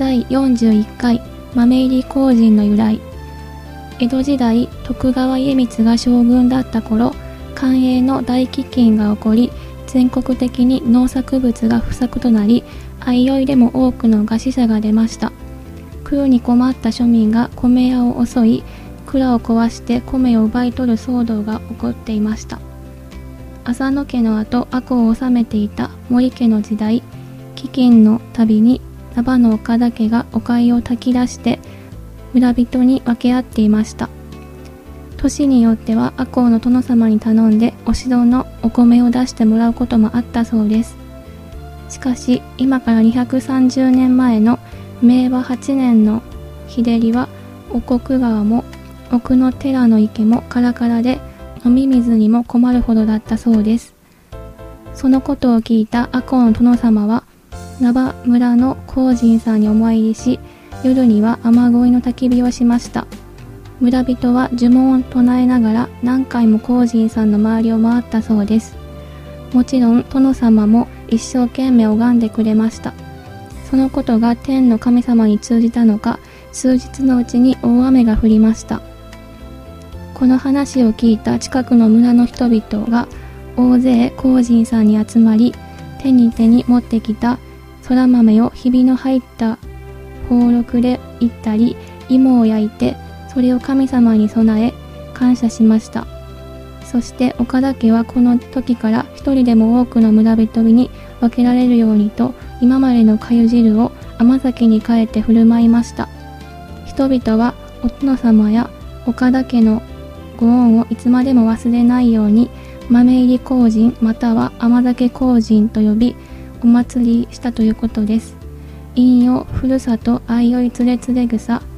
第41回豆入り荒神の由来。江戸時代、徳川家光が将軍だった頃、官営の大飢饉が起こり、全国的に農作物が不作となり、相生でも多くの餓死者が出ました。食うに困った庶民が米屋を襲い、蔵を壊して米を奪い取る騒動が起こっていました。浅野家の後、赤穂を治めていた森家の時代、飢饉のたびに名場の岡田家がお粥を炊き出して村人に分け合っていました。年によっては赤穂の殿様に頼んでお城のお米を出してもらうこともあったそうです。しかし今から230年前の明和8年の日照りは、奥国川も奥の寺の池もカラカラで飲み水にも困るほどだったそうです。そのことを聞いた赤穂の殿様は名場村の荒神さんにお参りし、夜には雨乞いの焚き火をしました。村人は呪文を唱えながら何回も荒神さんの周りを回ったそうです。もちろん殿様も一生懸命拝んでくれました。そのことが天の神様に通じたのか、数日のうちに大雨が降りました。この話を聞いた近くの村の人々が大勢荒神さんに集まり、手に持ってきたそら豆をひびの入った宝禄でいったり、芋を焼いてそれを神様に備え感謝しました。そして岡田家はこの時から一人でも多くの村人に分けられるようにと、今までの粥汁を甘酒に変えて振る舞いました。人々はお殿様や岡田家のご恩をいつまでも忘れないように、豆入り荒神または甘酒荒神と呼びお祭りしたということです。引用ふるさと相生つれつれ草